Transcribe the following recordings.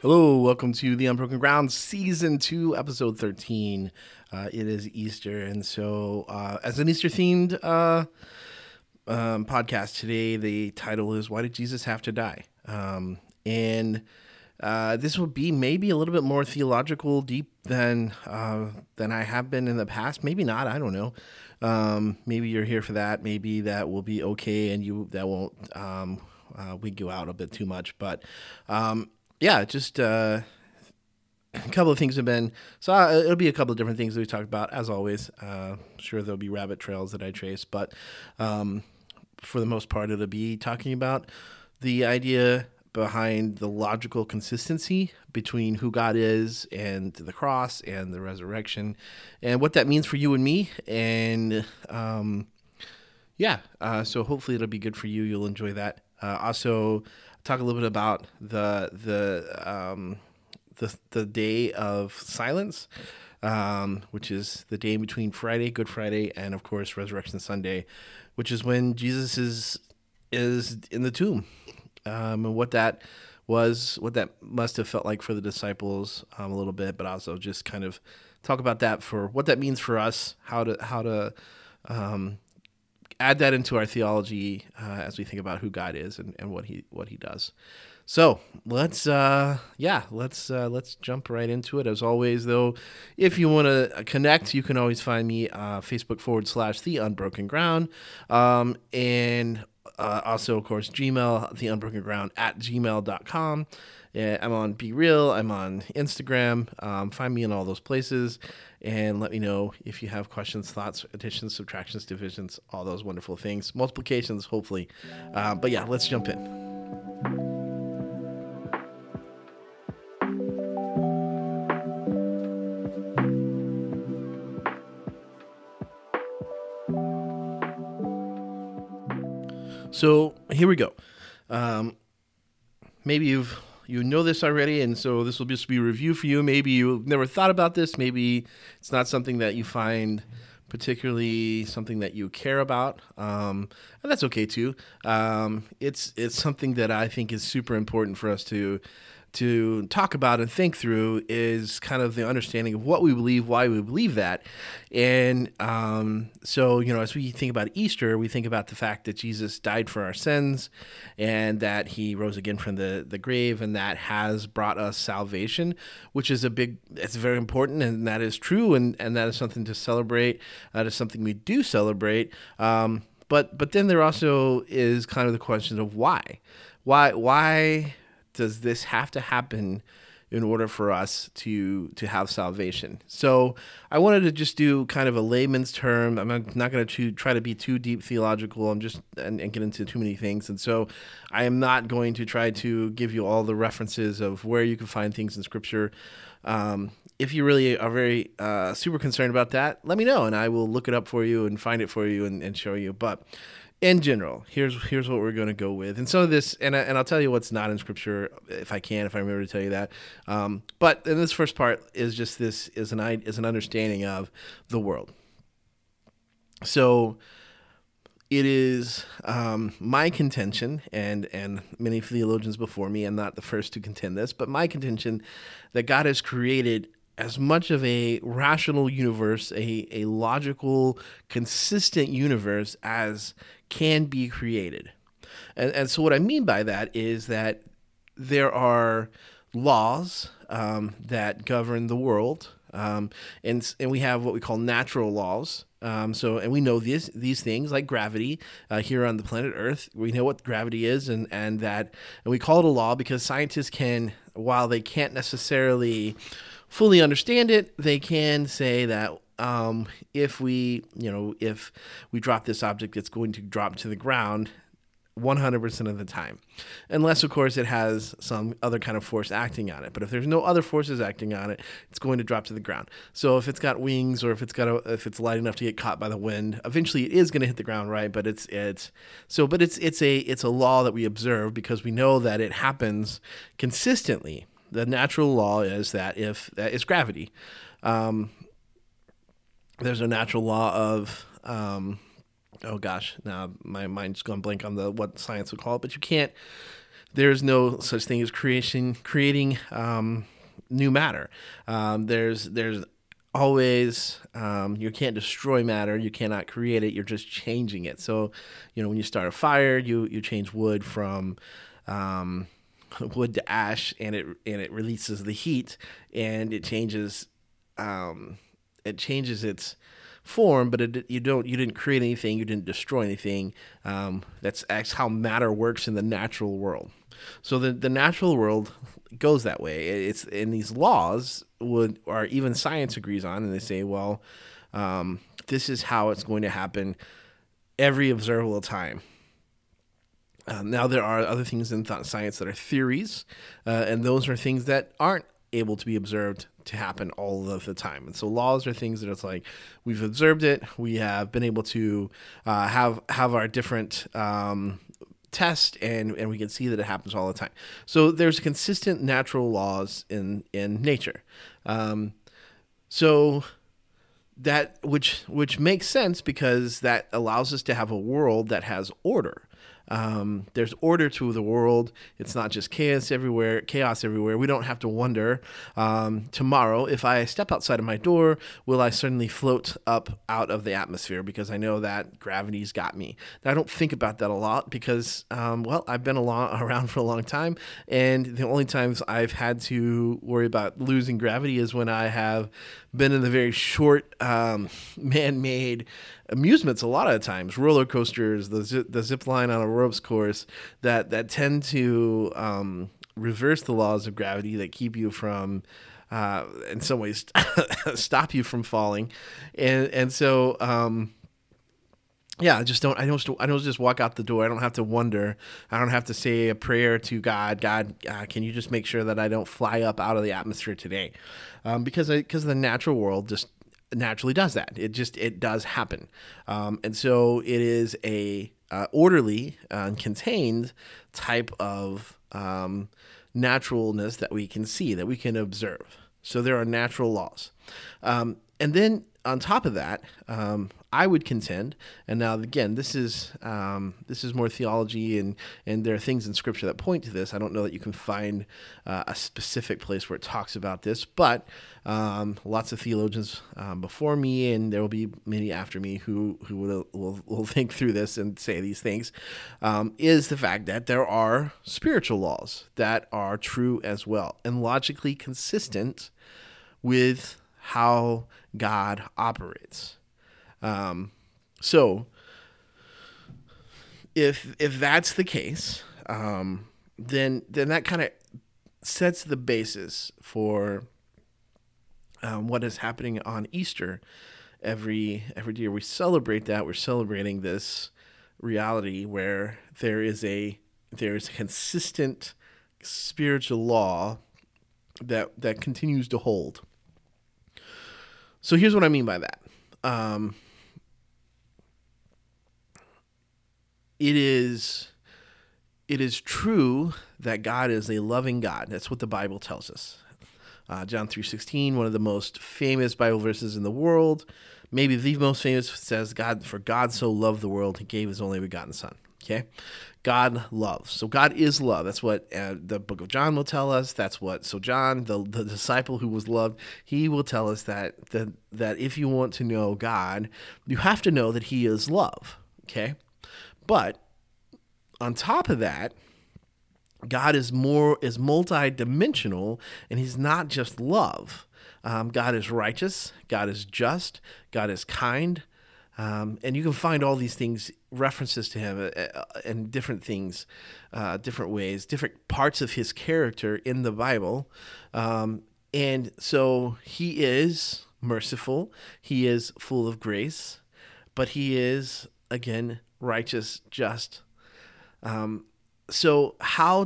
Hello, welcome to The Unbroken Ground, Season 2, Episode 13. It is Easter, and so as an Easter-themed podcast today, the title is Why Did Jesus Have to Die? And this will be maybe a little bit more theological, deep than I have been in the past. Maybe not, I don't know. Maybe you're here for that. Maybe that will be okay, and that won't wig you out a bit too much. But just a couple of things have been, it'll be a couple of different things that we talk about, as always. Sure, there'll be rabbit trails that I trace, but for the most part, it'll be talking about the idea behind the logical consistency between who God is and the cross and the resurrection and what that means for you and me. And so hopefully it'll be good for you. You'll enjoy that. Also, talk a little bit about the day of silence, which is the day between Friday, Good Friday, and of course Resurrection Sunday, which is when Jesus is in the tomb, and what that must have felt like for the disciples a little bit, but also just kind of talk about that for what that means for us, how to add that into our theology as we think about who God is and what he does. So let's jump right into it. As always, though, if you want to connect, you can always find me Facebook /The Unbroken Ground, and also, of course, Gmail, The Unbroken Ground @gmail.com. I'm on Be Real. I'm on Instagram. Find me in all those places, and let me know if you have questions, thoughts, additions, subtractions, divisions, all those wonderful things, multiplications, hopefully. But yeah, let's jump in. So here we go. Maybe you know this already, and so this will just be a review for you. Maybe you've never thought about this. Maybe it's not something that you find particularly something that you care about, and that's okay too. It's something that I think is super important for us to talk about and think through, is kind of the understanding of what we believe, why we believe that. And so, as we think about Easter, we think about the fact that Jesus died for our sins and that he rose again from the grave, and that has brought us salvation, which is it's very important, and that is true, and that is something to celebrate. That is something we do celebrate. But then there also is kind of the question of why. Why does this have to happen in order for us to have salvation? So I wanted to just do kind of a layman's term. I'm not going to try to be too deep theological. and get into too many things. And so I am not going to try to give you all the references of where you can find things in Scripture. If you really are very super concerned about that, let me know, and I will look it up for you and find it for you and show you. But in general, here's what we're going to go with. And some of this, and I'll tell you what's not in Scripture if I remember to tell you that. But in this first part is just this is an understanding of the world. So it is my contention, and many theologians before me, I'm not the first to contend this, but my contention that God has created as much of a rational universe, a logical, consistent universe as can be created. And so what I mean by that is that there are laws that govern the world, and we have what we call natural laws. And we know these things like gravity here on the planet Earth. We know what gravity is, and we call it a law because scientists can, while they can't necessarily fully understand it, they can say that if we drop this object, it's going to drop to the ground 100% of the time, unless of course it has some other kind of force acting on it. But if there's no other forces acting on it, it's going to drop to the ground. So if it's got wings, or if it's light enough to get caught by the wind, eventually it is going to hit the ground, right? But it's a law that we observe because we know that it happens consistently. The natural law is that it's gravity. There's a natural law of oh gosh, now my mind's gone blank on what science would call it, but you can't there is no such thing as creating new matter. There's always you can't destroy matter. You cannot create it. You're just changing it. So, when you start a fire, you change wood from wood to ash, and it releases the heat, and it changes its form, but you didn't create anything, you didn't destroy anything. That's how matter works in the natural world. So the natural world goes that way. It's in these laws or even science agrees on, and they say, well, this is how it's going to happen every observable time. Now there are other things in science that are theories, and those are things that aren't able to be observed to happen all of the time. And so laws are things that it's like we've observed it, we have been able to have our different tests, and we can see that it happens all the time. So there's consistent natural laws in nature. So that which makes sense, because that allows us to have a world that has order. There's order to the world. It's not just chaos everywhere. We don't have to wonder tomorrow, if I step outside of my door, will I suddenly float up out of the atmosphere, because I know that gravity's got me. Now, I don't think about that a lot because, I've been around for a long time, and the only times I've had to worry about losing gravity is when I have been in the very short man-made amusements. A lot of the times, roller coasters, the zip line on a ropes course that tend to reverse the laws of gravity, that keep you from in some ways stop you from falling, and so I don't just walk out the door. I don't have to wonder. I don't have to say a prayer to God. God, can you just make sure that I don't fly up out of the atmosphere today? Because the natural world just naturally does that. It does happen. And so it is a orderly and contained type of naturalness that we can see, that we can observe. So there are natural laws. And then on top of that, I would contend, and now again, this is more theology, and there are things in Scripture that point to this. I don't know that you can find a specific place where it talks about this, but lots of theologians before me, and there will be many after me who will think through this and say these things, is the fact that there are spiritual laws that are true as well and logically consistent with how God operates. So if that's the case, then that kind of sets the basis for what is happening on Easter. Every year we celebrate that. We're celebrating this reality where there is a consistent spiritual law that continues to hold. So here's what I mean by that. It is true that God is a loving God. That's what the Bible tells us. John 3:16, one of the most famous Bible verses in the world, maybe the most famous, says, "For God so loved the world, he gave his only begotten Son." Okay? God loves. So God is love. That's what the book of John will tell us. So John, the disciple who was loved, he will tell us that if you want to know God, you have to know that he is love. Okay? But on top of that, God is multi-dimensional, and he's not just love. God is righteous. God is just. God is kind. And you can find all these things, references to him and different things, different ways, different parts of his character in the Bible. And so he is merciful. He is full of grace, but he is, again, righteous, just. So how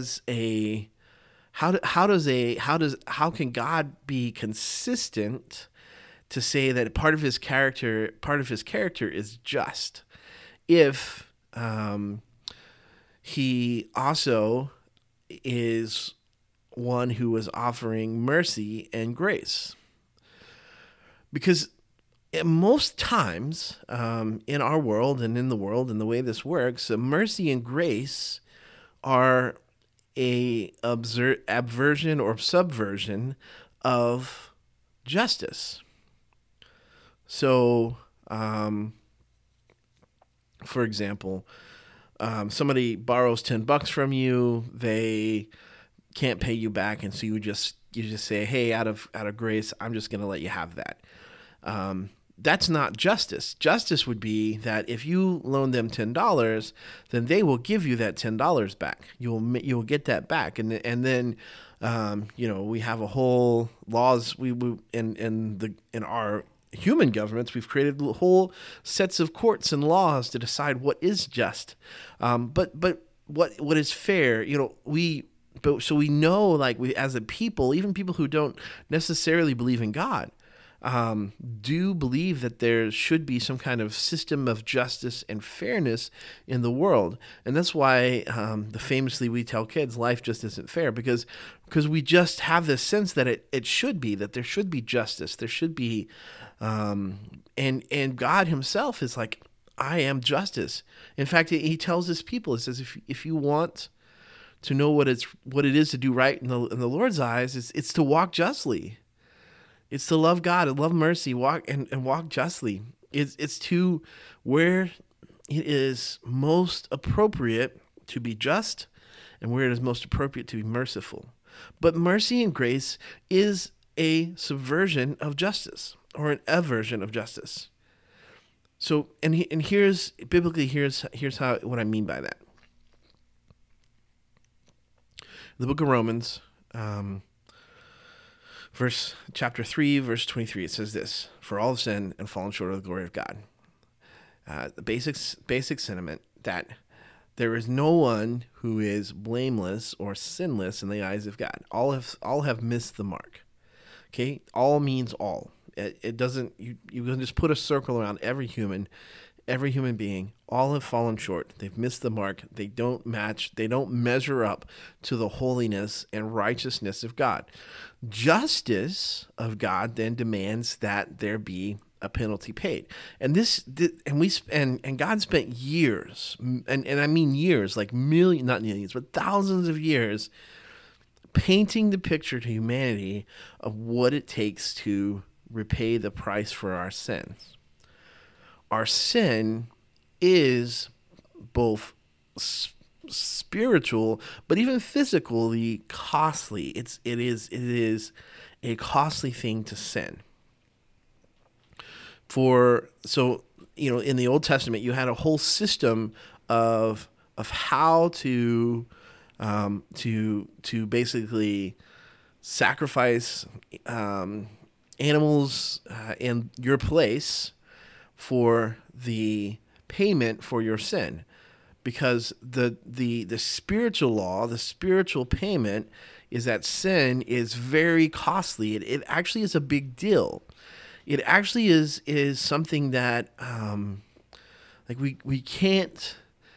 can God be consistent to say that part of his character is just, if he also is one who is offering mercy and grace? Because most times in our world and in the world and the way this works, mercy and grace are a aversion or subversion of justice. So, for example, somebody borrows $10 from you, they can't pay you back, and so you just say, hey, out of grace, I'm just going to let you have that. That's not justice. Justice would be that if you loan them $10, then they will give you that $10 back. You'll get that back, and then we have a whole laws in our human governments. We've created whole sets of courts and laws to decide what is just, but what is fair. So we know, like, we as a people, even people who don't necessarily believe in God, do believe that there should be some kind of system of justice and fairness in the world. And that's why famously we tell kids life just isn't fair, because we just have this sense that it should be, that there should be justice, there should be, and God himself is like, I am justice. In fact, he tells his people, he says, if you want to know what it is to do right in the Lord's eyes, it's to walk justly. It's to love God and love mercy, walk justly. It's to where it is most appropriate to be just and where it is most appropriate to be merciful. But mercy and grace is a subversion of justice, or an aversion of justice. So, and here's how what I mean by that. The book of Romans, chapter 3, verse 23, it says this: for all have sinned and fallen short of the glory of God. The basic sentiment that there is no one who is blameless or sinless in the eyes of God. All have missed the mark. Okay, all means all. It doesn't. You can just put a circle around every human being. All have fallen short. They've missed the mark. They don't match. They don't measure up to the holiness and righteousness of God. Justice of God then demands that there be a penalty paid. And God spent years, and I mean years, like not millions, but thousands of years, painting the picture to humanity of what it takes to repay the price for our sins. Our sin is both spiritual, but even physically costly. It is a costly thing to sin. In the Old Testament, you had a whole system of how to basically sacrifice animals in your place for the payment for your sin, because the spiritual law, the spiritual payment, is that sin is very costly. It actually is a big deal. It actually is something that we can't,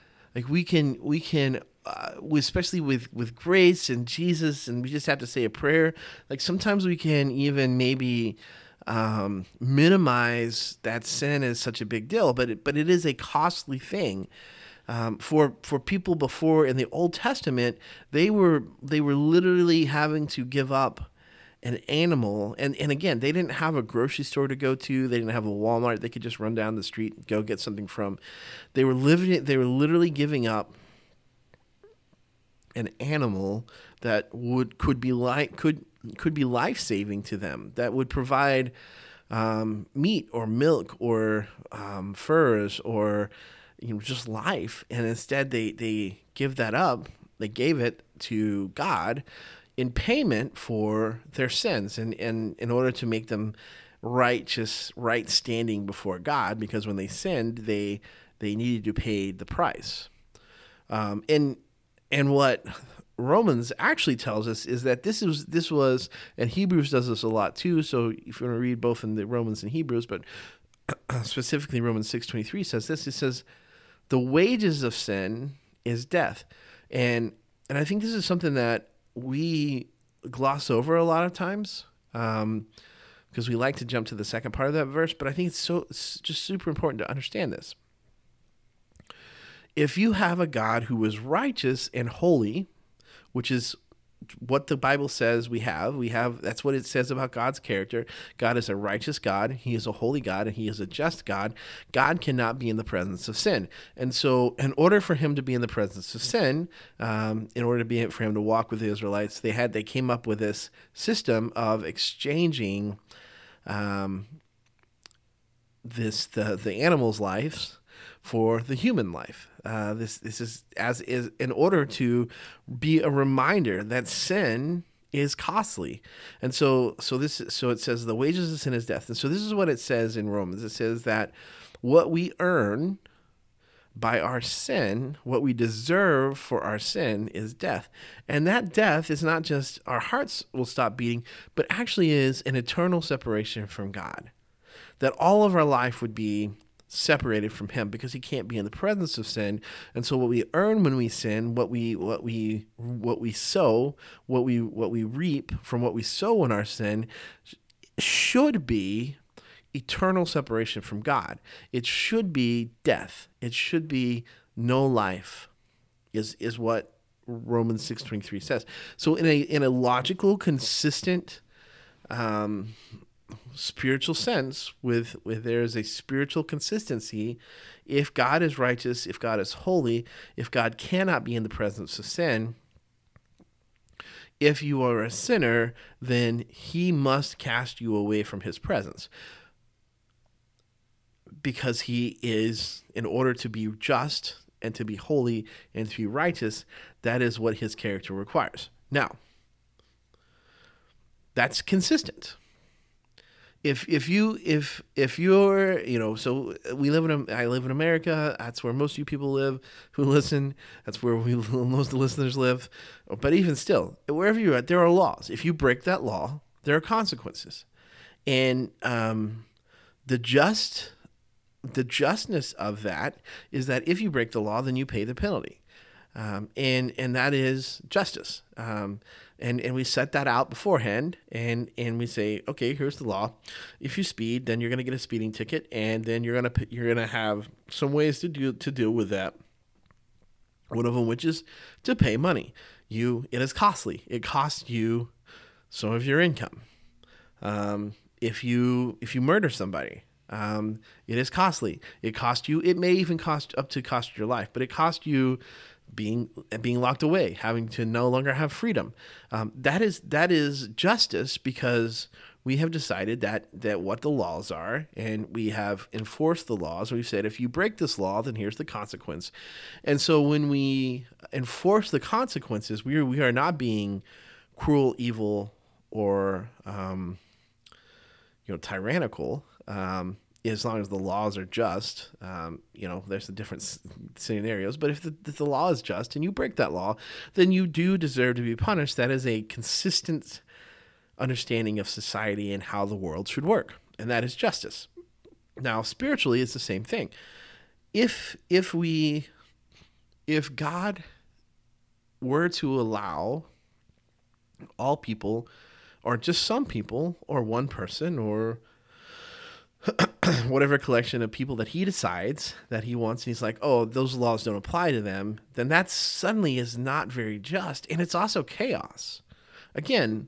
especially with grace and Jesus, and we just have to say a prayer. Like, sometimes we can even maybe minimize that sin as such a big deal, but it is a costly thing. For people before in the Old Testament, they were literally having to give up an animal, and again, they didn't have a grocery store to go to. They didn't have a Walmart they could just run down the street and go get something from. They were literally giving up an animal that could be life-saving to them, that would provide meat or milk or furs or just life. And instead they give that up. They gave it to God in payment for their sins, and in order to make them right standing before God, because when they sinned, they needed to pay the price. And what Romans actually tells us is that this was, and Hebrews does this a lot too. So if you want to read both in the Romans and Hebrews, but specifically Romans 6:23 says this. It says, the wages of sin is death. And I think this is something that we gloss over a lot of times, because we like to jump to the second part of that verse. But I think it's just super important to understand this. If you have a God who is righteous and holy, which is what the Bible says we have. That's what it says about God's character. God is a righteous God. He is a holy God, and he is a just God. God cannot be in the presence of sin. And so in order for him to be in the presence of sin, in order for him to walk with the Israelites, they came up with this system of exchanging the animals' lives for the human life. This is in order to be a reminder that sin is costly, and so it says the wages of sin is death, and so this is what it says in Romans. It says that what we earn by our sin, what we deserve for our sin, is death, and that death is not just our hearts will stop beating, but actually is an eternal separation from God. That all of our life would be separated from him because he can't be in the presence of sin. And so what we earn when we sin, what we sow, what we reap from what we sow in our sin should be eternal separation from God. It should be death. It should be no life, is what Romans 6:23 says. So in a logical, consistent spiritual sense, with there is a spiritual consistency. If God is righteous, if God is holy, if God cannot be in the presence of sin, if you are a sinner, then he must cast you away from his presence, because he is, in order to be just and to be holy and to be righteous, that is what his character requires. Now, that's consistent. If you're, so I live in America. That's where most of you people live who listen. That's where most of the listeners live. But even still, wherever you're at, there are laws. If you break that law, there are consequences. And the justness of that is that if you break the law, then you pay the penalty. And that is justice. And we set that out beforehand, and we say, okay, here's the law. If you speed, then you're going to get a speeding ticket, and then you're going to have some ways to deal with that. One of them, which is to pay money. It is costly. It costs you some of your income. If you murder somebody, it is costly. It costs you. It may even cost your life, but it costs you being locked away, having to no longer have freedom. That is justice, because we have decided that what the laws are, and we have enforced the laws. We've said, if you break this law, then here's the consequence. And so when we enforce the consequences, we are not being cruel, evil, or tyrannical. As long as the laws are just, there's the different scenarios. But if the law is just and you break that law, then you do deserve to be punished. That is a consistent understanding of society and how the world should work, and that is justice. Now, spiritually, it's the same thing. If God were to allow all people, or just some people, or one person, or whatever collection of people that he decides that he wants, and he's like, oh, those laws don't apply to them, then that suddenly is not very just, and it's also chaos. Again,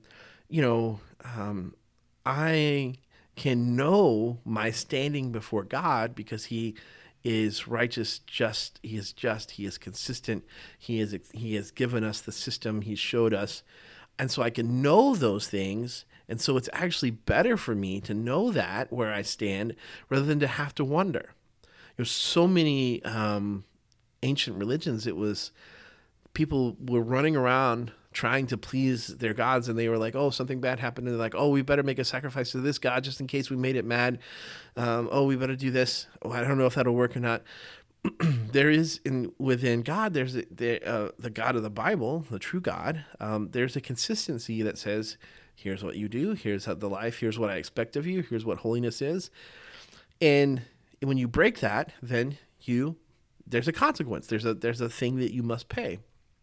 I can know my standing before God because he is righteous, just, he is consistent, he has given us the system, he showed us, and so I can know those things. And so it's actually better for me to know that, where I stand, rather than to have to wonder. There's so many ancient religions, it was people were running around trying to please their gods, and they were like, oh, something bad happened, and they're like, oh, we better make a sacrifice to this god just in case we made it mad. We better do this. Oh, I don't know if that'll work or not. There is within God, there's the God of the Bible, the true God. There's a consistency that says, here's what you do, here's how the life, here's what I expect of you, here's what holiness is. And when you break that, then there's a consequence. There's a thing that you must pay.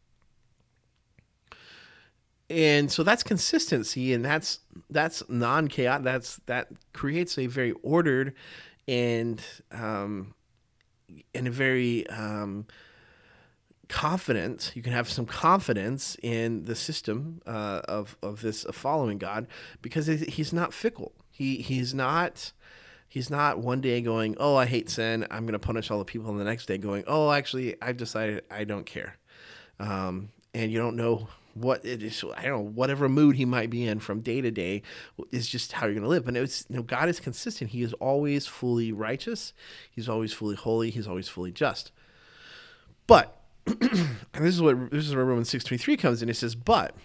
And so that's consistency, and that's non-chaotic. That creates a very ordered and a very confidence. You can have some confidence in the system of this following God, because he's not fickle. He's not one day going, oh, I hate sin, I'm going to punish all the people, and the next day going, oh, actually, I've decided I don't care. And you don't know what it is. I don't know, whatever mood he might be in from day to day is just how you're going to live. And God is consistent. He is always fully righteous. He's always fully holy. He's always fully just. But, and this is where Romans 6:23 comes in. It says, but,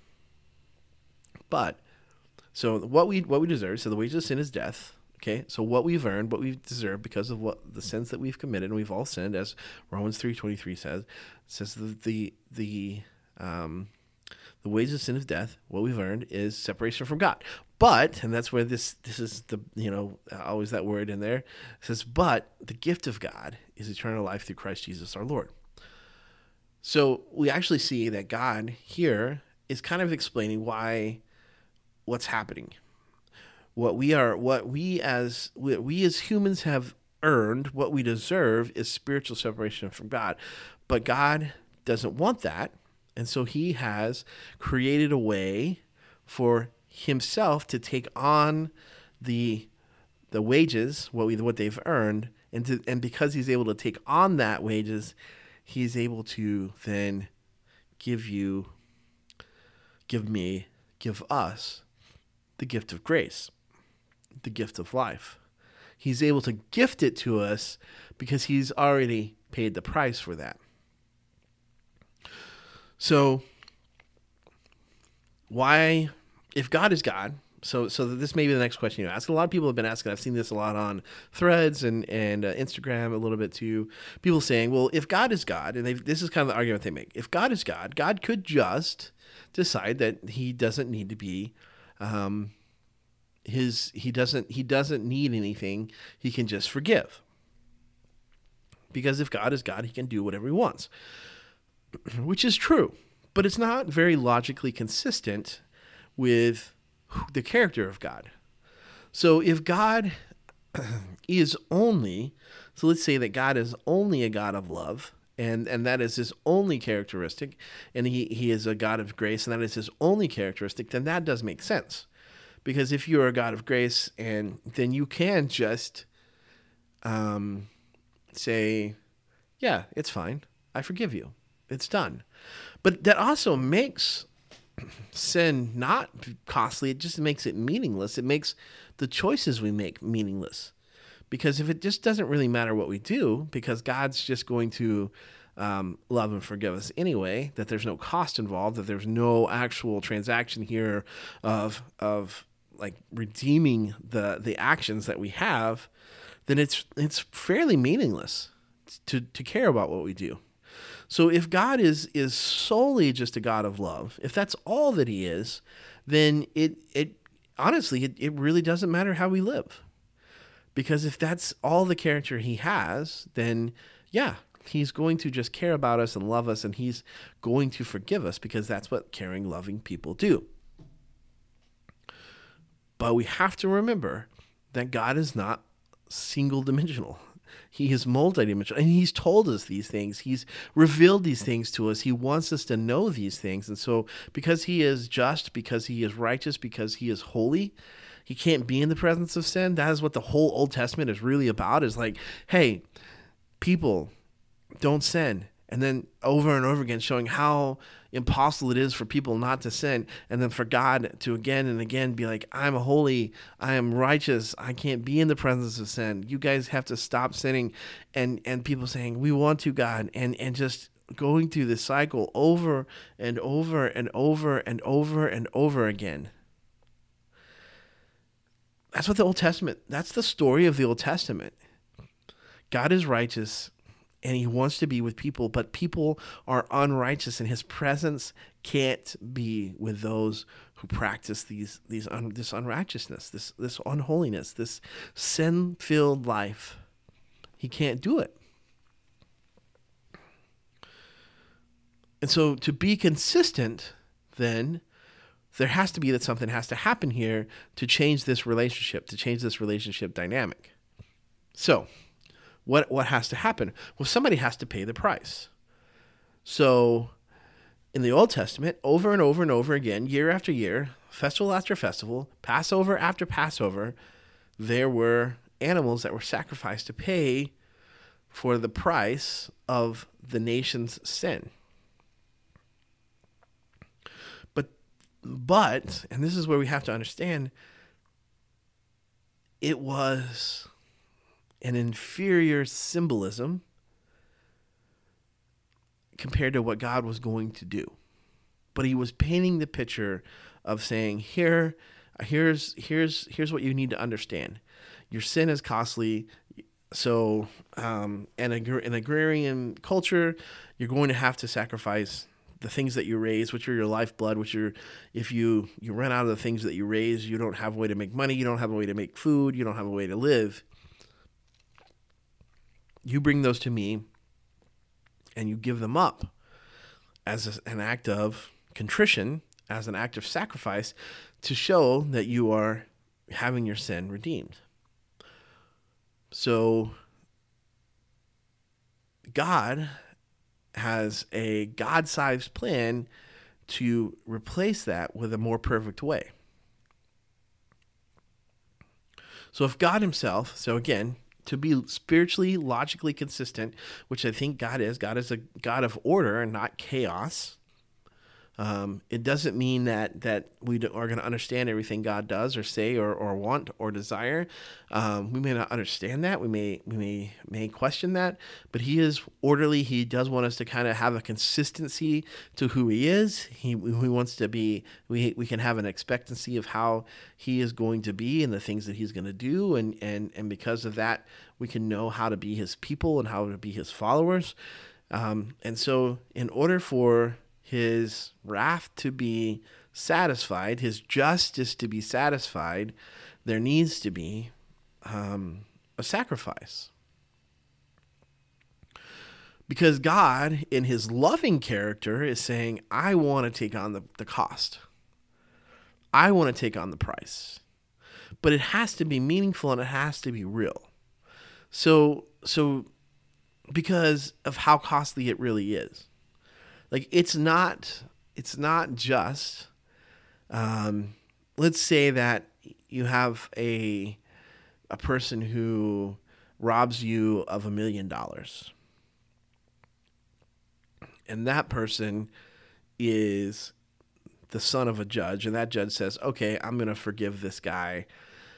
so what we deserve, so the wages of sin is death. Okay, so what we've earned, what we've deserved because of what the sins that we've committed, and we've all sinned, as Romans 3:23 says the wages of sin is death. What we've earned is separation from God. But, and that's where this is the, always that word in there. It says, but the gift of God is eternal life through Christ Jesus our Lord. So we actually see that God here is kind of explaining what's happening. What we as humans have earned, what we deserve, is spiritual separation from God. But God doesn't want that, and so he has created a way for himself to take on the wages, what they've earned, and because he's able to take on that wages, he's able to then give us the gift of grace, the gift of life. He's able to gift it to us because he's already paid the price for that. So why, if God is God, so this may be the next question you ask. A lot of people have been asking, I've seen this a lot on Threads and Instagram a little bit too. People saying, well, if God is God, and this is kind of the argument they make. If God is God, God could just decide that he doesn't need to be, he doesn't need anything. He can just forgive. Because if God is God, he can do whatever he wants. Which is true, but it's not very logically consistent with the character of God. So if God is only, so let's say that God is only a God of love, and that is his only characteristic, and he is a God of grace, and that is his only characteristic, then that does make sense. Because if you're a God of grace, and then you can just say, yeah, it's fine, I forgive you. It's done. But that also makes sin not costly. It just makes it meaningless. It makes the choices we make meaningless. Because if it just doesn't really matter what we do, because God's just going to love and forgive us anyway, that there's no cost involved, that there's no actual transaction here of like redeeming the actions that we have, then it's fairly meaningless to care about what we do. So if God is solely just a God of love, if that's all that he is, then it honestly really doesn't matter how we live. Because if that's all the character he has, then yeah, he's going to just care about us and love us, and he's going to forgive us, because that's what caring, loving people do. But we have to remember that God is not single-dimensional. He is multidimensional, and he's told us these things. He's revealed these things to us. He wants us to know these things. And so because he is just, because he is righteous, because he is holy, he can't be in the presence of sin. That is what the whole Old Testament is really about, is like, hey, people, don't sin. And then over and over again showing how impossible it is for people not to sin, and then for God to again and again be like, I'm holy, I am righteous, I can't be in the presence of sin. You guys have to stop sinning. And people saying, we want to, God, and just going through this cycle over and over and over and over and over again. That's what the Old Testament, that's the story of the Old Testament. God is righteous, and he wants to be with people, but people are unrighteous, and his presence can't be with those who practice this unrighteousness, this unholiness, this sin-filled life. He can't do it. And so to be consistent, then, there has to be that something has to happen here to change this relationship, dynamic. So, what has to happen? Well, somebody has to pay the price. So in the Old Testament, over and over and over again, year after year, festival after festival, Passover after Passover, there were animals that were sacrificed to pay for the price of the nation's sin. But, and this is where we have to understand, it was an inferior symbolism compared to what God was going to do. But he was painting the picture of saying, here's what you need to understand. Your sin is costly. So, in agrarian culture, you're going to have to sacrifice the things that you raise, which are your lifeblood, if you run out of the things that you raise, you don't have a way to make money, you don't have a way to make food, you don't have a way to live. You bring those to me and you give them up as an act of contrition, as an act of sacrifice to show that you are having your sin redeemed. So God has a God-sized plan to replace that with a more perfect way. So if God himself, so again, to be spiritually, logically consistent, which I think God is a God of order and not chaos. It doesn't mean that we are going to understand everything God does or say or want or desire. We may not understand that. We may question that. But he is orderly. He does want us to kind of have a consistency to who he is. He wants to be. We can have an expectancy of how he is going to be and the things that he's going to do. And because of that, we can know how to be his people and how to be his followers. And so in order for his wrath to be satisfied, his justice to be satisfied, there needs to be a sacrifice. Because God, in his loving character, is saying, I want to take on the cost. I want to take on the price. But it has to be meaningful and it has to be real. So because of how costly it really is. Like it's not just, let's say that you have a person who robs you of $1 million. And that person is the son of a judge. And that judge says, okay, I'm going to forgive this guy.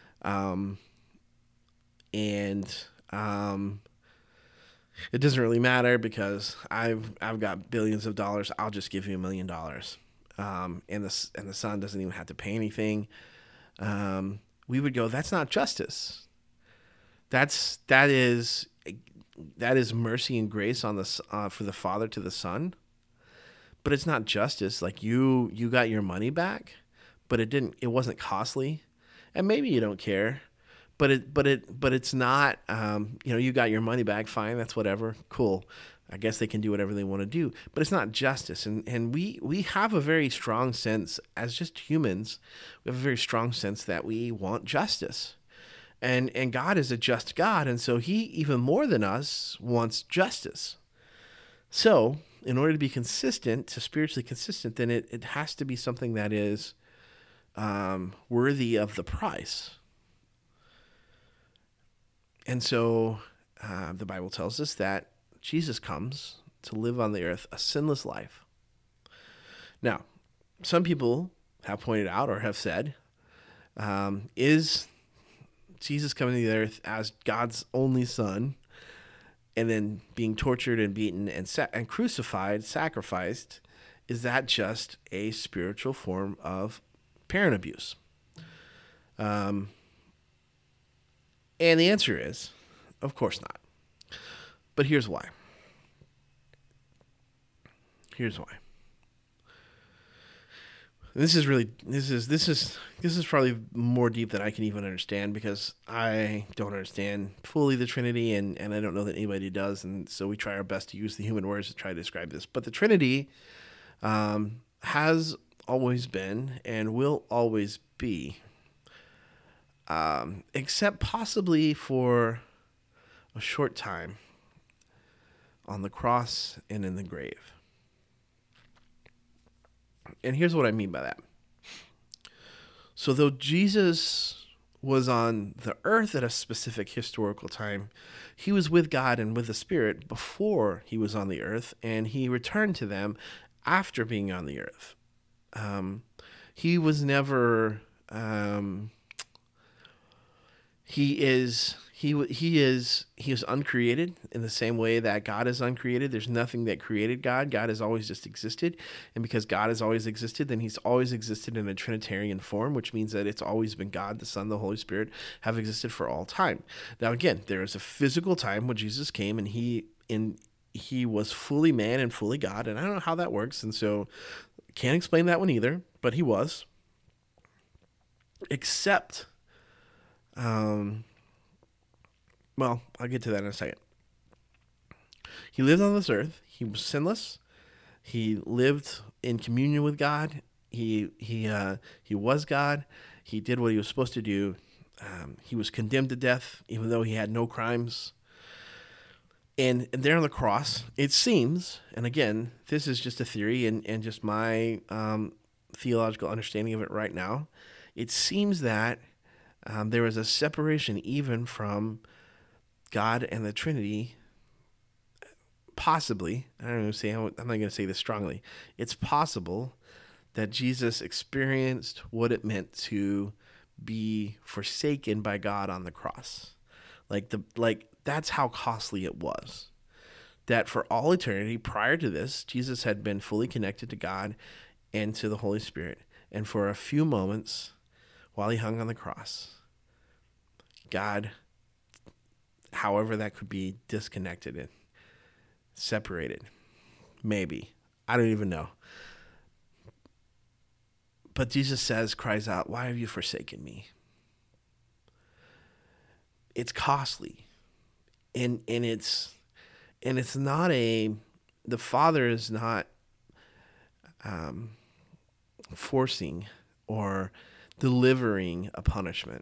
It doesn't really matter because I've got billions of dollars. I'll just give you $1 million. And the son doesn't even have to pay anything. We would go, that's not justice. That is mercy and grace on for the father to the son. But it's not justice. Like you got your money back, but it wasn't costly. And maybe you don't care. But it's not, you got your money back, fine, that's whatever, cool. I guess they can do whatever they want to do. But it's not justice. And we have a very strong sense, as just humans, we have a very strong sense that we want justice. And God is a just God, and so he, even more than us, wants justice. So in order to be consistent, to spiritually consistent, then it has to be something that is worthy of the price. And so the Bible tells us that Jesus comes to live on the earth a sinless life. Now, some people have pointed out or have said, is Jesus coming to the earth as God's only son and then being tortured and beaten and crucified, sacrificed, is that just a spiritual form of parent abuse? And the answer is, of course not. But here's why. This is probably more deep than I can even understand because I don't understand fully the Trinity and I don't know that anybody does. And so we try our best to use the human words to try to describe this. But the Trinity has always been and will always be, except possibly for a short time on the cross and in the grave. And here's what I mean by that. So though Jesus was on the earth at a specific historical time, he was with God and with the Spirit before he was on the earth, and he returned to them after being on the earth. He was never. He is uncreated in the same way that God is uncreated. There's nothing that created God. God has always just existed. And because God has always existed, then he's always existed in a Trinitarian form, which means that it's always been God, the Son, the Holy Spirit have existed for all time. Now, again, there is a physical time when Jesus came and he was fully man and fully God. And I don't know how that works. And so can't explain that one either, but he was. Except... well, I'll get to that in a second. He lived on this earth. He was sinless. He lived in communion with God. He was God. He did what he was supposed to do. He was condemned to death, even though he had no crimes. And there on the cross, it seems, and again, this is just a theory and just my theological understanding of it right now, it seems that there was a separation even from God and the Trinity. Possibly, I'm not going to say this strongly. It's possible that Jesus experienced what it meant to be forsaken by God on the cross. Like that's how costly it was. That for all eternity prior to this, Jesus had been fully connected to God and to the Holy Spirit. And for a few moments while he hung on the cross, God, however that could be, disconnected and separated. Maybe. I don't even know. But Jesus cries out, "Why have you forsaken me?" It's costly. And it's not the Father is not forcing or delivering a punishment.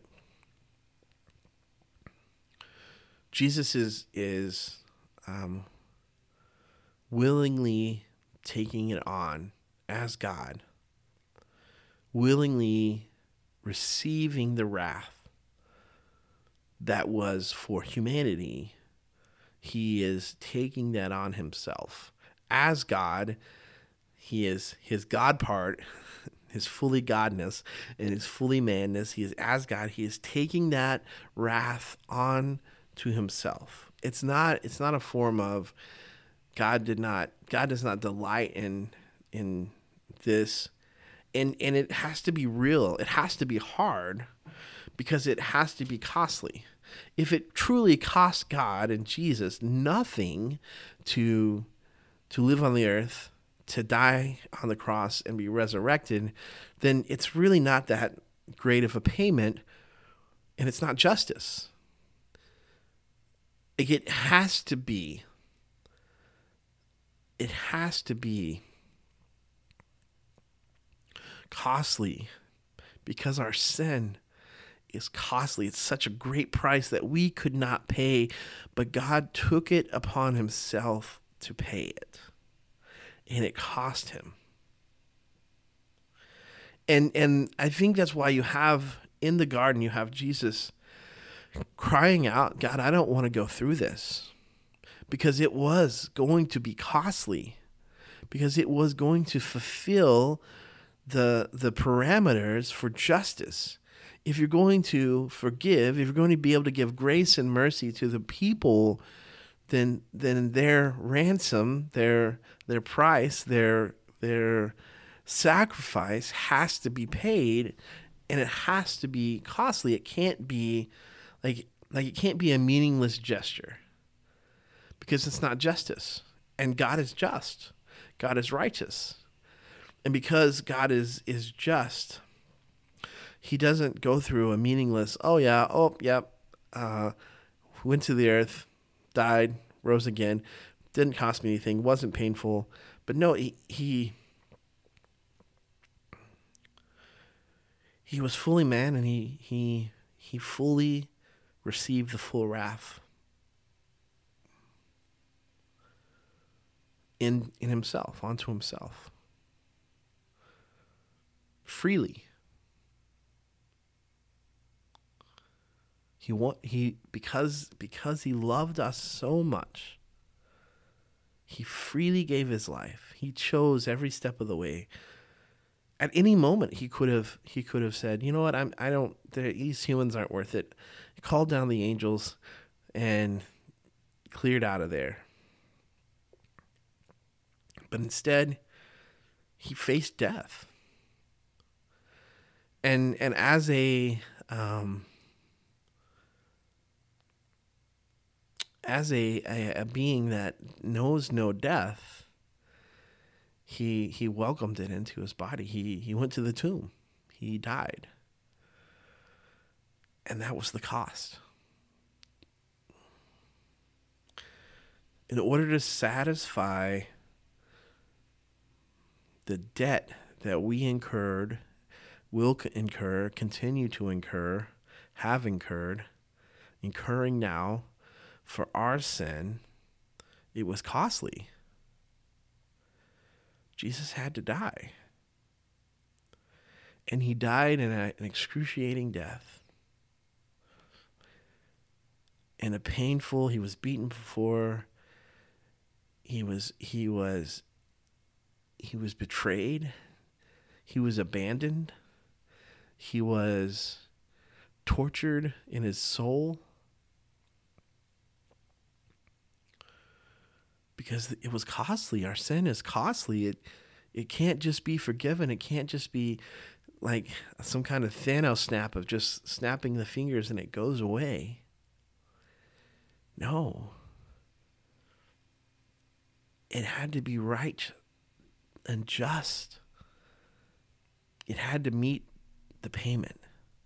Jesus is willingly taking it on as God, willingly receiving the wrath that was for humanity. He is taking that on himself. As God, he is his God part, his fully godness and his fully manness. He is as God. He is taking that wrath on to himself. It's not a form of God does not delight in this, and it has to be real. It has to be hard because it has to be costly. If it truly cost God and Jesus nothing to live on the earth, to die on the cross and be resurrected, then it's really not that great of a payment, and it's not justice. It has to be costly because our sin is costly. It's such a great price that we could not pay, but God took it upon himself to pay it, and it cost him. And I think that's why you have in the garden, you have Jesus crying out, "God, I don't want to go through this," because it was going to be costly, because it was going to fulfill the parameters for justice. If you're going to forgive, if you're going to be able to give grace and mercy to the people, then their ransom, their price, their sacrifice has to be paid, and it has to be costly. It can't be like it can't be a meaningless gesture, because it's not justice. And God is just. God is righteous. And because God is just, he doesn't go through a meaningless, went to the earth, died, rose again, didn't cost me anything, wasn't painful. But no, he was fully man, and he fully received the full wrath in himself, onto himself. freely. Because he loved us so much, he freely gave his life. He chose every step of the way. At any moment, he could have said, "You know what? These humans aren't worth it." He called down the angels and cleared out of there. But instead, he faced death. And as a being that knows no death, he welcomed it into his body. He went to the tomb. He died. And that was the cost. In order to satisfy the debt that we incurred, will incur, continue to incur, have incurred, incurring now for our sin, it was costly. Jesus had to die. And he died in an excruciating death. In a painful, he was beaten before, he was betrayed, he was abandoned, he was tortured in his soul, because it was costly. Our sin is costly. It can't just be forgiven. It can't just be like some kind of Thanos snap of just snapping the fingers and it goes away. No. It had to be right and just. It had to meet the payment.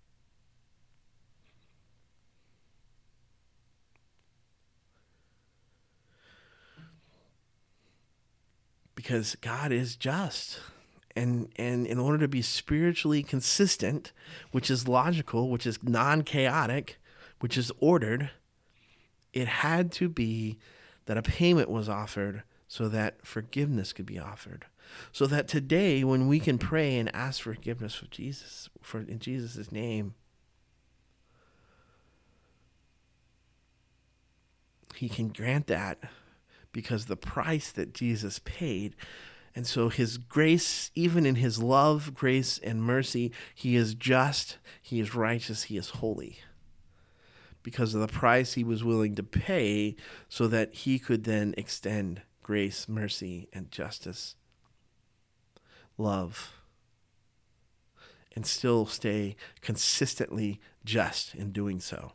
Because God is just. And in order to be spiritually consistent, which is logical, which is non-chaotic, which is ordered, it had to be that a payment was offered so that forgiveness could be offered. So that today, when we can pray and ask for forgiveness for Jesus, in Jesus' name, he can grant that because the price that Jesus paid. And so his grace, even in his love, grace, and mercy, he is just, he is righteous, he is holy. Because of the price he was willing to pay so that he could then extend grace, mercy, and justice, love, and still stay consistently just in doing so.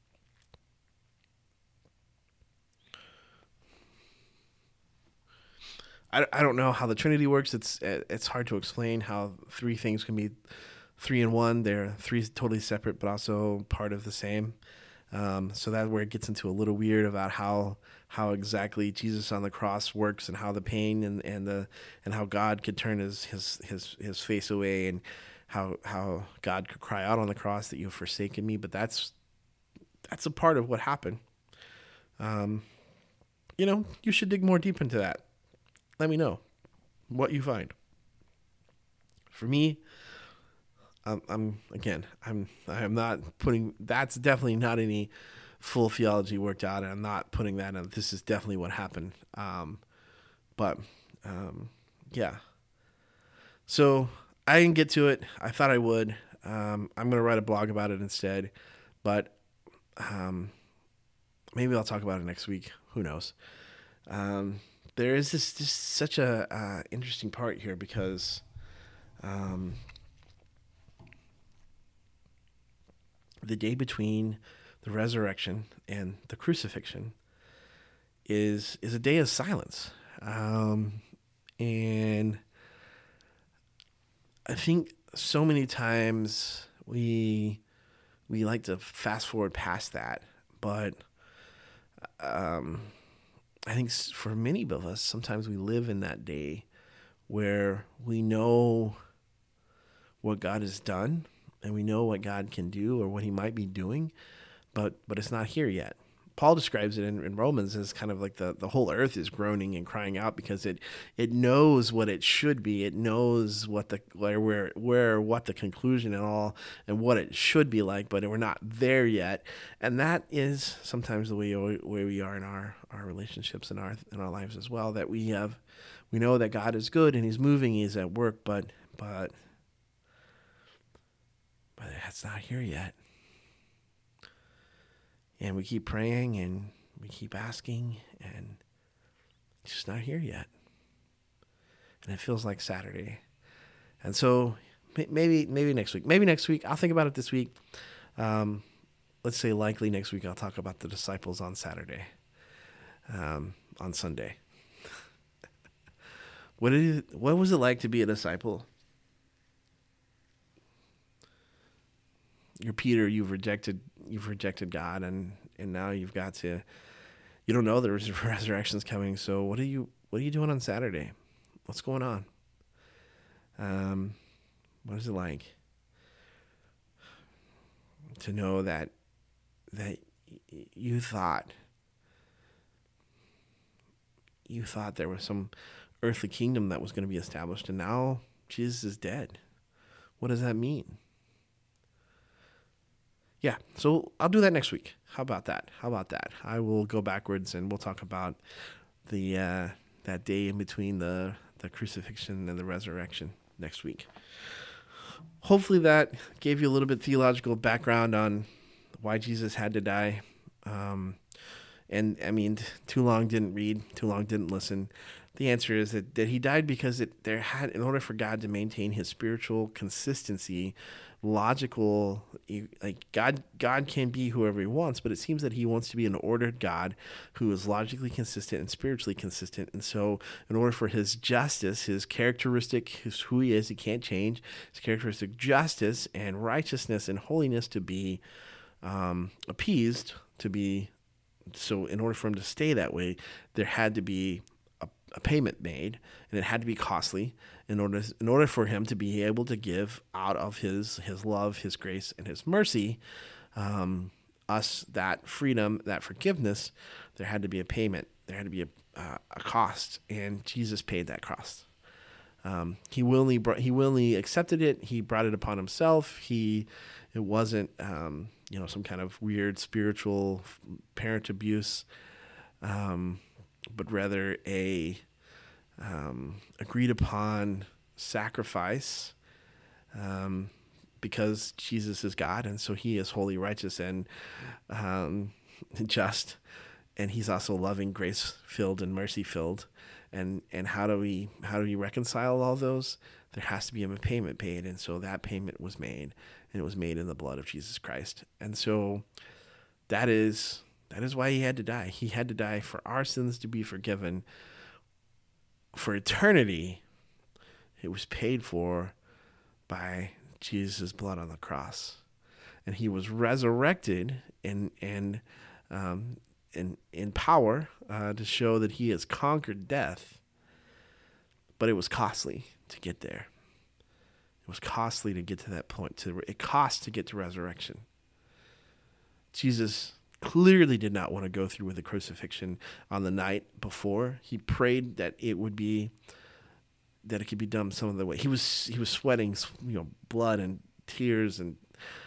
I don't know how the Trinity works. It's hard to explain how three things can be three in one. They're three totally separate, but also part of the same. So that's where it gets into a little weird about how exactly Jesus on the cross works and how the pain and how God could turn his face away and how God could cry out on the cross that you have forsaken me. But that's a part of what happened. You should dig more deep into that. Let me know what you find. For me, I'm not putting, that's definitely not any full theology worked out, and I'm not putting that in. This is definitely what happened. Yeah. So I didn't get to it. I thought I would. I'm going to write a blog about it instead, but maybe I'll talk about it next week. Who knows? There is this just such a interesting part here because the day between the resurrection and the crucifixion is a day of silence. And I think so many times we like to fast forward past that, but I think for many of us, sometimes we live in that day where we know what God has done and we know what God can do or what he might be doing, but it's not here yet. Paul describes it in Romans as kind of like the whole earth is groaning and crying out because it knows what it should be. It knows what the what the conclusion and all and what it should be like, but we're not there yet. And that is sometimes the way we are in our relationships and our lives as well. That we know that God is good and He's moving, He's at work, but it's not here yet. And we keep praying and we keep asking, and it's just not here yet. And it feels like Saturday. And so maybe next week. Maybe next week. I'll think about it this week. Let's say likely next week I'll talk about the disciples on Saturday, on Sunday. What was it like to be a disciple? You're Peter, you've rejected God, and now you don't know there's resurrection's coming. So what are you doing on Saturday? What's going on? What is it like to know that you thought there was some earthly kingdom that was going to be established, and now Jesus is dead? What does that mean? Yeah, so I'll do that next week. How about that? I will go backwards and we'll talk about the that day in between the crucifixion and the resurrection next week. Hopefully that gave you a little bit theological background on why Jesus had to die. And I mean, too long didn't read, too long didn't listen. The answer is that He died because in order for God to maintain His spiritual consistency, logical, like God can be whoever He wants, but it seems that He wants to be an ordered God who is logically consistent and spiritually consistent. And so in order for His justice, His characteristic, who He is, He can't change, His characteristic justice and righteousness and holiness to be appeased, so in order for Him to stay that way, there had to be a payment made, and it had to be costly in order for Him to be able to give out of his love, His grace, and His mercy, us that freedom, that forgiveness. There had to be a payment. There had to be a cost, and Jesus paid that cost. He willingly accepted it. He brought it upon Himself. It wasn't some kind of weird spiritual parent abuse, but rather a agreed upon sacrifice, because Jesus is God, and so He is holy, righteous, and just, and He's also loving, grace filled, and mercy filled. And how do we reconcile all those? There has to be a payment paid, and so that payment was made, and it was made in the blood of Jesus Christ. And so that is why He had to die. He had to die for our sins to be forgiven. For eternity, it was paid for by Jesus' blood on the cross, and He was resurrected in power to show that He has conquered death. But it was costly to get there. It was costly to get to that point. It cost to get to resurrection. Jesus clearly did not want to go through with the crucifixion on the night before. He prayed that it could be done some other way. He was sweating, blood and tears, and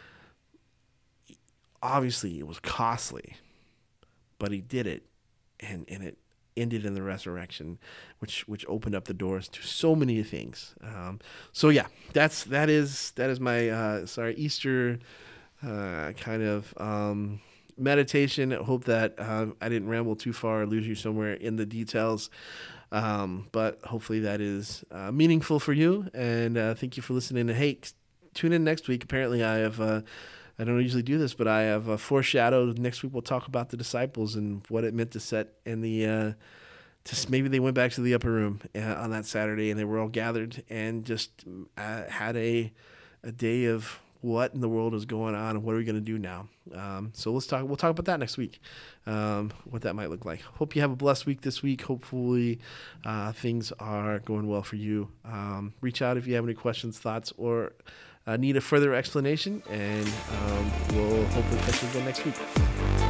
obviously it was costly, but He did it, and it ended in the resurrection, which opened up the doors to so many things. So yeah, that is my Easter kind of meditation. I hope that I didn't ramble too far or lose you somewhere in the details, but hopefully that is meaningful for you, and thank you for listening. And hey, tune in next week. Apparently I have I don't usually do this, but I have foreshadowed. Next week we'll talk about the disciples and what it meant to set in the maybe they went back to the upper room on that Saturday, and they were all gathered and just had a day of what in the world is going on and what are we going to do now. So we'll talk about that next week, what that might look like. Hope you have a blessed week this week. Hopefully things are going well for you. Reach out if you have any questions, thoughts, or need a further explanation, and we'll hopefully catch you again next week.